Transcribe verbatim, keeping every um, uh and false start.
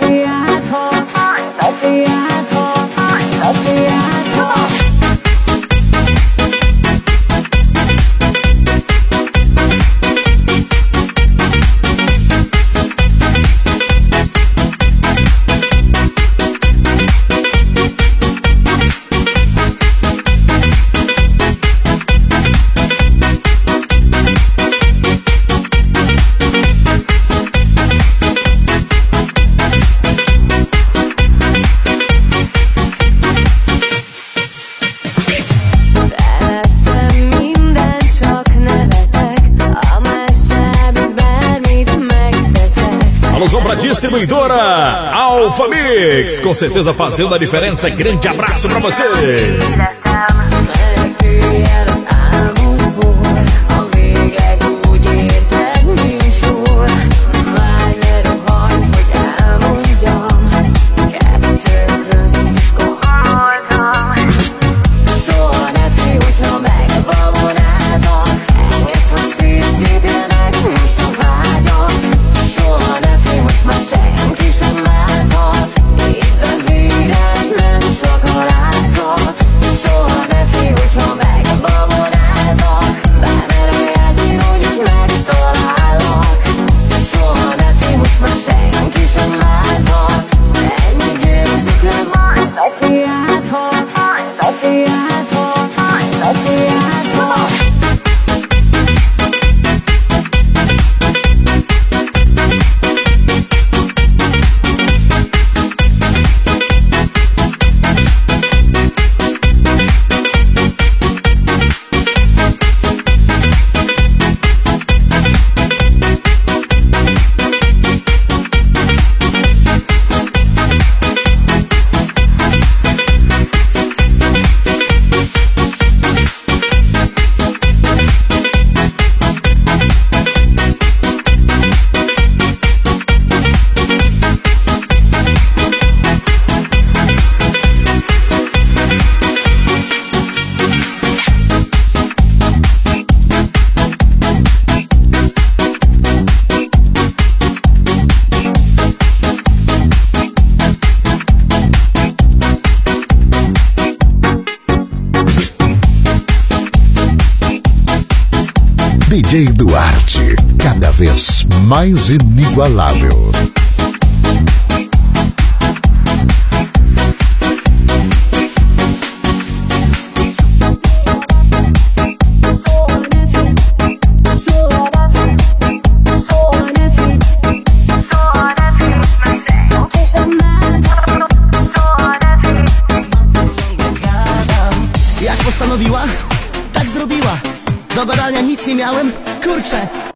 Neki áthat, neki áthat, neki áthat. Distribuidora Alfa Mix, com certeza fazendo a diferença. Grande abraço pra vocês. D J Duarte, cada vez mais inigualável. Jak postanowiła, tak zrobiła. Do gadania nic nie miałem, kurczę.